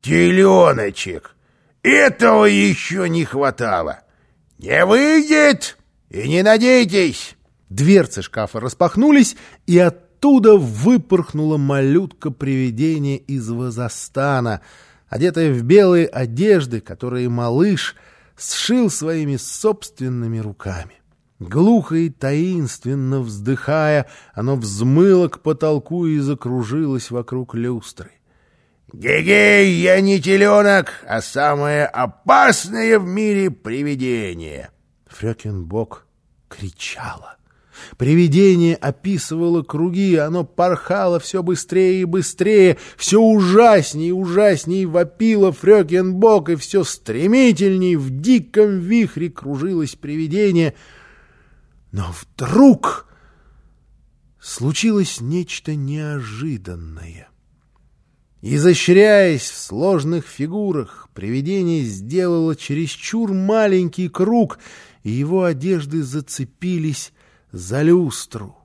теленочек! Этого еще не хватало! Не выйдет и не надейтесь!» Дверцы шкафа распахнулись, и оттуда выпорхнула малютка-привидение из Вазастана, одетая в белые одежды, которые малыш сшил своими собственными руками. Глухо и таинственно вздыхая, оно взмыло к потолку и закружилось вокруг люстры. «Гегей, я не теленок, а самое опасное в мире привидение!» Фрёкинбок кричала. Привидение описывало круги, оно порхало все быстрее и быстрее, все ужаснее и ужаснее вопило Фрёкинбок, и все стремительнее в диком вихре кружилось привидение. Но вдруг случилось нечто неожиданное. Изощряясь в сложных фигурах, привидение сделало чересчур маленький круг, и его одежды зацепились за люстру.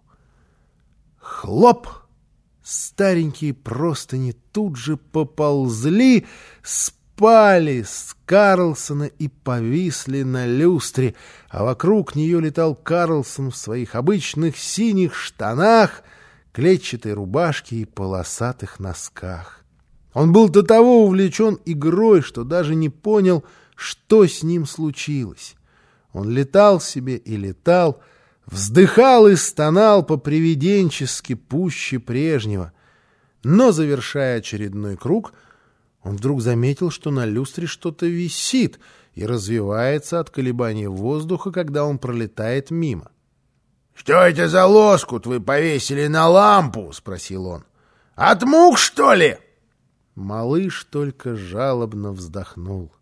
Хлоп! Старенькие простыни тут же поползли, спали с Карлсона и повисли на люстре, а вокруг нее летал Карлсон в своих обычных синих штанах, клетчатой рубашке и полосатых носках. Он был до того увлечен игрой, что даже не понял, что с ним случилось. Он летал себе и летал, вздыхал и стонал по-привиденчески пуще прежнего. Но, завершая очередной круг, он вдруг заметил, что на люстре что-то висит и развивается от колебания воздуха, когда он пролетает мимо. «Что это за лоскут вы повесили на лампу?» — спросил он. «От мух, что ли?» Малыш только жалобно вздохнул.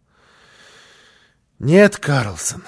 «Нет, Карлсон,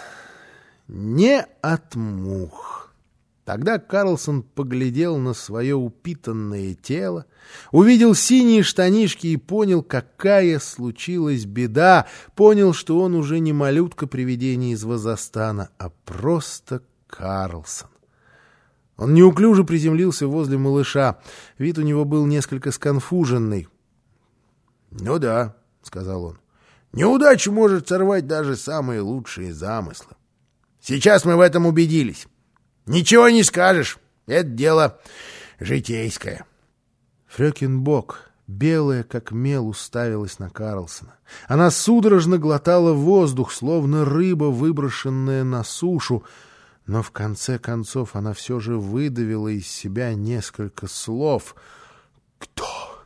не от мух». Тогда Карлсон поглядел на свое упитанное тело, увидел синие штанишки и понял, какая случилась беда, понял, что он уже не малютка-привидение из Вазастана, а просто Карлсон. Он неуклюже приземлился возле малыша. Вид у него был несколько сконфуженный. «Ну да», — сказал он, — «неудача может сорвать даже самые лучшие замыслы. Сейчас мы в этом убедились. Ничего не скажешь, это дело житейское». Фрёкинбок, белая как мел, уставилась на Карлсона. Она судорожно глотала воздух, словно рыба, выброшенная на сушу, но в конце концов она все же выдавила из себя несколько слов. «Кто?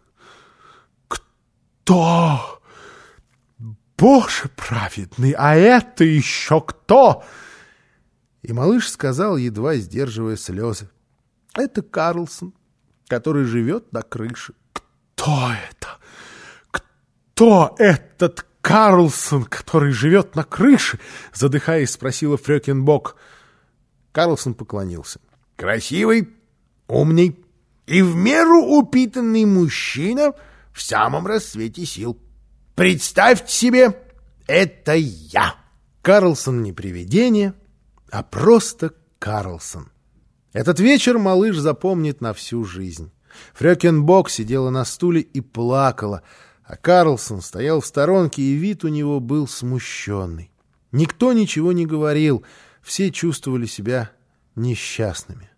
Кто? Боже праведный, а это еще кто?» И малыш сказал, едва сдерживая слезы: «Это Карлсон, который живет на крыше». «Кто это? Кто этот Карлсон, который живет на крыше?» — задыхаясь, спросила Фрёкинбок. Карлсон поклонился. «Красивый, умный и в меру упитанный мужчина в самом расцвете сил. Представьте себе, это я!» Карлсон не привидение, а просто Карлсон. Этот вечер малыш запомнит на всю жизнь. Фрёкинбок сидела на стуле и плакала, а Карлсон стоял в сторонке, и вид у него был смущенный. Никто ничего не говорил, все чувствовали себя несчастными.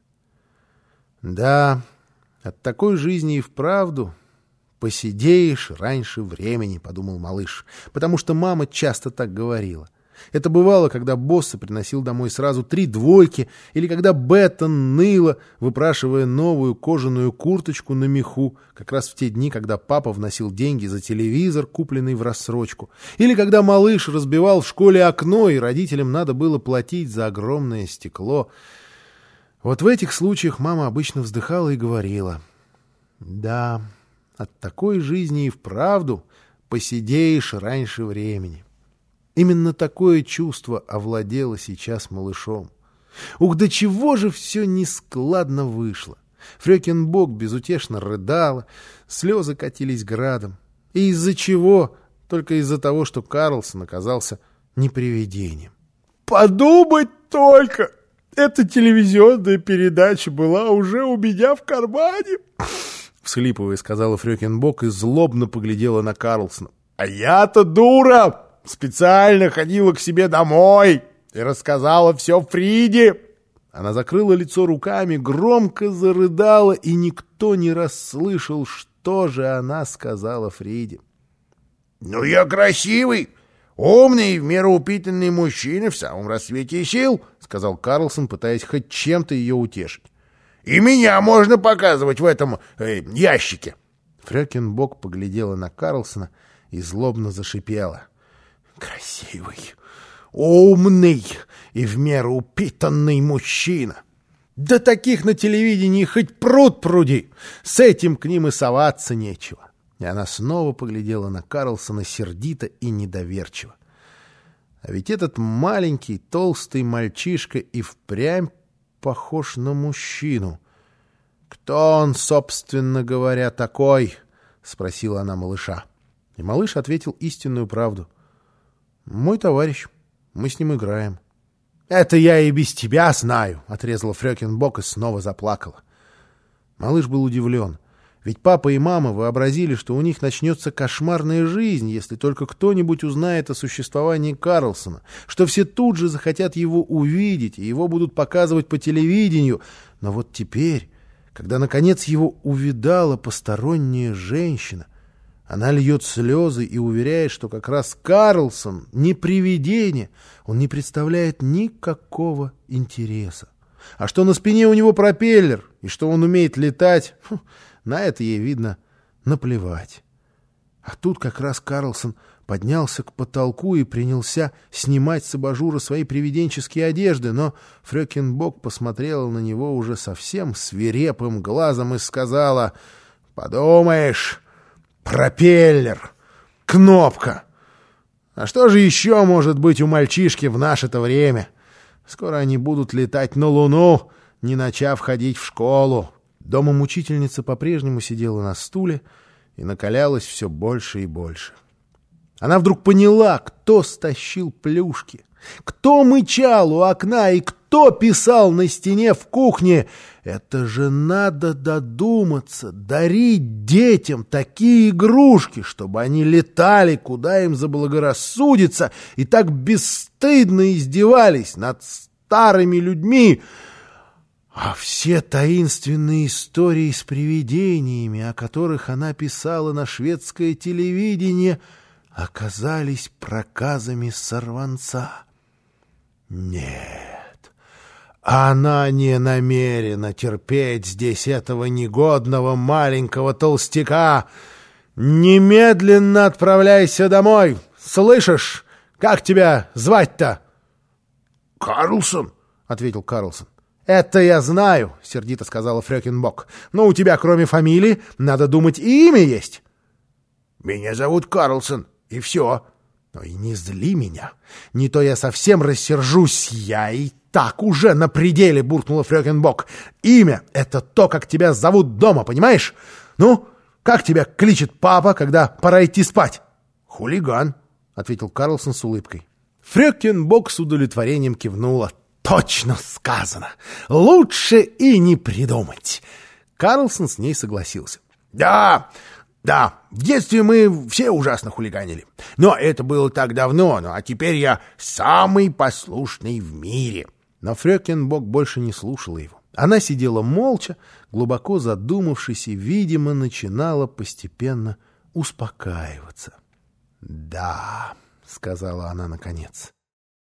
Да, от такой жизни и вправду посидеешь раньше времени, — подумал малыш, потому что мама часто так говорила. Это бывало, когда Босса приносил домой сразу 3 двойки, или когда Беттон ныла, выпрашивая новую кожаную курточку на меху, как раз в те дни, когда папа вносил деньги за телевизор, купленный в рассрочку, или когда малыш разбивал в школе окно, и родителям надо было платить за огромное стекло. Вот в этих случаях мама обычно вздыхала и говорила: «Да, от такой жизни и вправду посидеешь раньше времени». Именно такое чувство овладело сейчас малышом. Ух, до чего же все нескладно вышло! Фрёкинбок безутешно рыдала, слезы катились градом. И из-за чего? Только из-за того, что Карлсон оказался не привидением. «Подумать только! Эта телевизионная передача была уже у меня в кармане!» — всхлипывая, сказала Фрёкинбок и злобно поглядела на Карлсона. А я-то дура! Специально ходила к себе домой и рассказала все Фриде. Она закрыла лицо руками, громко зарыдала, и никто не расслышал, что же она сказала Фриде. «Ну, я красивый, умный и в меру упитанный мужчина в самом расцвете сил», — сказал Карлсон, пытаясь хоть чем-то ее утешить. «И меня можно показывать в этом ящике». Фрёкинбок поглядела на Карлсона и злобно зашипела. «Красивый, умный и в меру упитанный мужчина. Да таких на телевидении хоть пруд пруди. С этим к ним и соваться нечего». И она снова поглядела на Карлсона сердито и недоверчиво. А ведь этот маленький толстый мальчишка и впрямь похож на мужчину. «Кто он, собственно говоря, такой?» — спросила она малыша. И малыш ответил истинную правду. «Мой товарищ. Мы с ним играем». «Это я и без тебя знаю», — отрезала Фрёкинбок и снова заплакала. Малыш был удивлен. Ведь папа и мама вообразили, что у них начнется кошмарная жизнь, если только кто-нибудь узнает о существовании Карлсона, что все тут же захотят его увидеть, и его будут показывать по телевидению. Но вот теперь, когда наконец его увидала посторонняя женщина, она льет слезы и уверяет, что как раз Карлсон не привидение, он не представляет никакого интереса. А что на спине у него пропеллер, и что он умеет летать, на это ей, видно, наплевать. А тут как раз Карлсон поднялся к потолку и принялся снимать с абажура свои привиденческие одежды, но Фрёкинбок посмотрела на него уже совсем свирепым глазом и сказала: «Подумаешь, пропеллер, кнопка! А что же еще может быть у мальчишки в наше-то время? Скоро они будут летать на Луну, не начав ходить в школу». Дома мучительница по-прежнему сидела на стуле и накалялась все больше и больше. Она вдруг поняла, кто стащил плюшки, кто мычал у окна и кто писал на стене в кухне. Это же надо додуматься, дарить детям такие игрушки, чтобы они летали, куда им заблагорассудится, и так бесстыдно издевались над старыми людьми. А все таинственные истории с привидениями, о которых она писала на шведское телевидение, оказались проказами сорванца. Нет, она не намерена терпеть здесь этого негодного маленького толстяка. Немедленно отправляйся домой. Слышишь, как тебя звать-то? — Карлсон, — ответил Карлсон. «Это я знаю», — сердито сказала Фрёкинбок. «Но у тебя, кроме фамилии, надо думать, и имя есть». «Меня зовут Карлсон, и все». «Ой, не зли меня. Не то я совсем рассержусь. Я и так уже на пределе», — буркнула Фрёкинбок. «Имя — это то, как тебя зовут дома, понимаешь? Ну, как тебя кличет папа, когда пора идти спать?» «Хулиган», — ответил Карлсон с улыбкой. Фрёкинбок с удовлетворением кивнула. «Точно сказано! Лучше и не придумать!» Карлсон с ней согласился. «Да, в детстве мы все ужасно хулиганили. Но это было так давно, а теперь я самый послушный в мире». Но Фрёкинбок больше не слушала его. Она сидела молча, глубоко задумавшись, и, видимо, начинала постепенно успокаиваться. «Да», — сказала она наконец,